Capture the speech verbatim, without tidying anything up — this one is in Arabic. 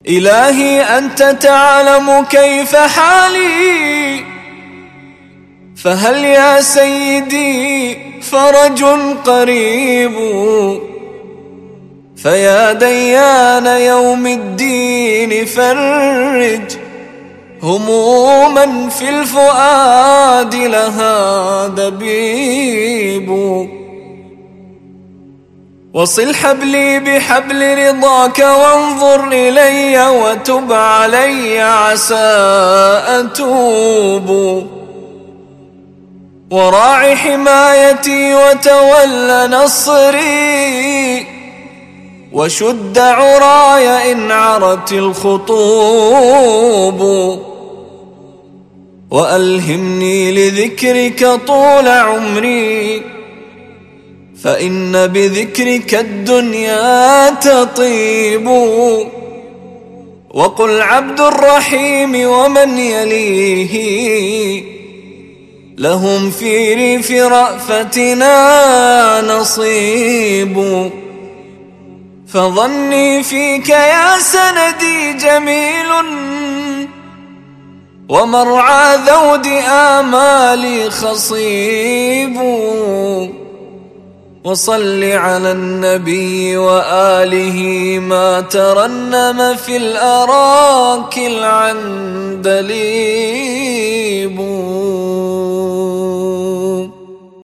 إلهي أنت تعلم كيف حالي، فهل يا سيدي فرج قريب؟ فيا ديان يوم الدين فرج هموما في الفؤاد لها دبيب. وصل حبلي بحبل رضاك وانظر إلي وتب علي عسى أتوب. وراع حمايتي وتول نصري وشد عراي إن عرت الخطوب. وألهمني لذكرك طول عمري فإن بذكرك الدنيا تطيب. وقل عبد الرحيم ومن يليه لهم في ريف رأفتنا نصيب. فظني فيك يا سندي جميل ومرعى ذود آمالي خصيب. وصل على النبي وآله ما ترنم في الأراك العندليب.